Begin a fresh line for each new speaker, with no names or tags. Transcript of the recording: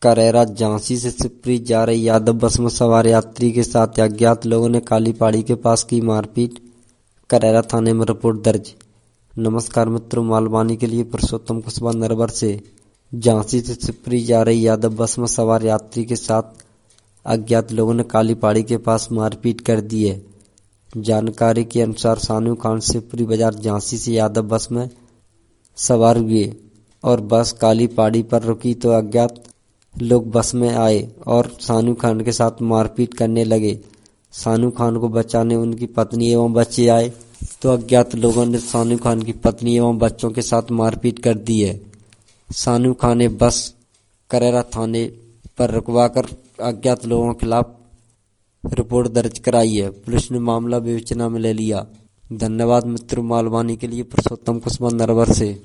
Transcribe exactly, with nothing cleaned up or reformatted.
करेरा झांसी से सिपरी जा रही यादव बस में सवार यात्री के साथ अज्ञात लोगों ने काली पहाड़ी के पास की मारपीट, करेरा थाने में रिपोर्ट दर्ज। नमस्कार मित्रों, मालवानी के लिए पुरुषोत्तम कुशवाहा नरवर से। झांसी से सिपरी जा रही यादव बस में सवार यात्री के साथ अज्ञात लोगों ने काली पहाड़ी के पास मारपीट कर दी है। जानकारी के अनुसार सानू खान सिपरी बाजार झांसी से यादव बस में सवार हुए और बस काली पहाड़ी पर रुकी तो अज्ञात लोग बस में आए और सानू खान के साथ मारपीट करने लगे। सानू खान को बचाने उनकी पत्नी एवं बच्चे आए तो अज्ञात लोगों ने सानू खान की पत्नी एवं बच्चों के साथ मारपीट कर दी है। सानू खान ने बस करेरा थाने पर रुकवाकर अज्ञात लोगों के खिलाफ रिपोर्ट दर्ज कराई है। पुलिस ने मामला विवेचना में ले लिया। धन्यवाद मित्रों, मालवानी के लिए पुरुषोत्तम कुशवाहा नरवर से।